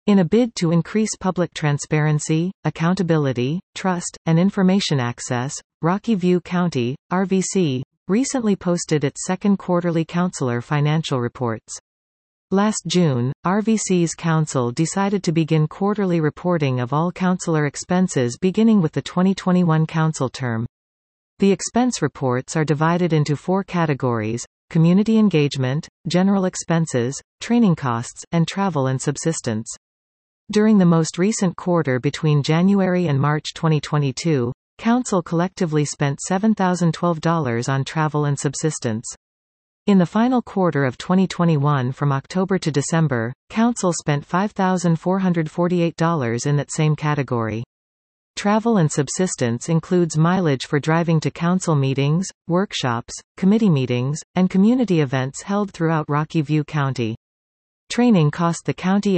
In a bid to increase public transparency, accountability, trust, and information access, Rocky View County, RVC, recently posted its second quarterly councilor financial reports. Last June, RVC's council decided to begin quarterly reporting of all councilor expenses beginning with the 2021 council term. The expense reports are divided into 4 categories: community engagement, general expenses, training costs, and travel and subsistence. During the most recent quarter between January and March 2022, Council collectively spent $7,012 on travel and subsistence. In the final quarter of 2021 from October to December, Council spent $5,448 in that same category. Travel and subsistence includes mileage for driving to council meetings, workshops, committee meetings, and community events held throughout Rocky View County. Training cost the county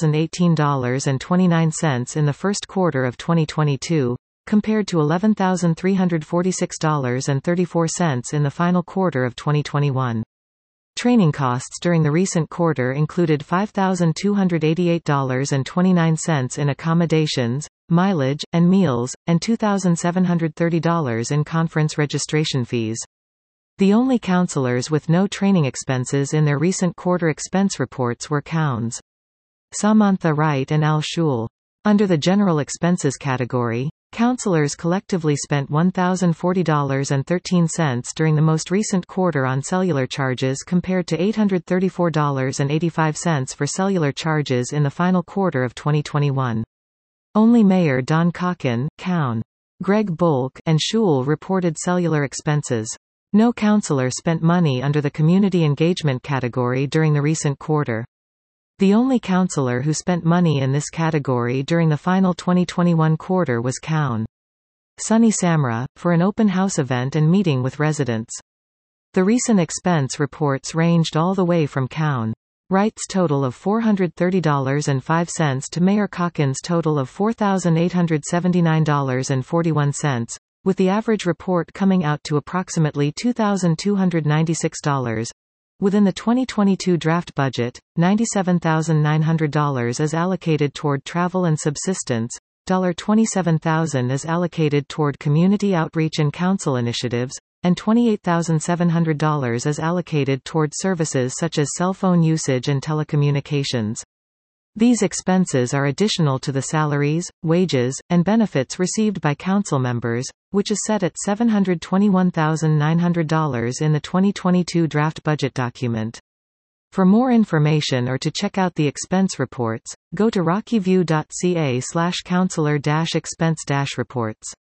$8,018.29 in the first quarter of 2022, compared to $11,346.34 in the final quarter of 2021. Training costs during the recent quarter included $5,288.29 in accommodations, mileage, and meals, and $2,730 in conference registration fees. The only councilors with no training expenses in their recent quarter expense reports were Cowns, Samantha Wright and Al Shule. Under the general expenses category, councilors collectively spent $1,040.13 during the most recent quarter on cellular charges compared to $834.85 for cellular charges in the final quarter of 2021. Only Mayor Don Cocken, Cown, Greg Bulk, and Shule reported cellular expenses. No councilor spent money under the community engagement category during the recent quarter. The only councilor who spent money in this category during the final 2021 quarter was Cown, Sonny Samra, for an open house event and meeting with residents. The recent expense reports ranged all the way from Cown Wright's total of $430.05 to Mayor Cocken's total of $4,879.41, with the average report coming out to approximately $2,296. Within the 2022 draft budget, $97,900 is allocated toward travel and subsistence, $27,000 is allocated toward community outreach and council initiatives, and $28,700 is allocated toward services such as cell phone usage and telecommunications. These expenses are additional to the salaries, wages, and benefits received by council members, which is set at $721,900 in the 2022 draft budget document. For more information or to check out the expense reports, go to rockyview.ca/councilor-expense-reports.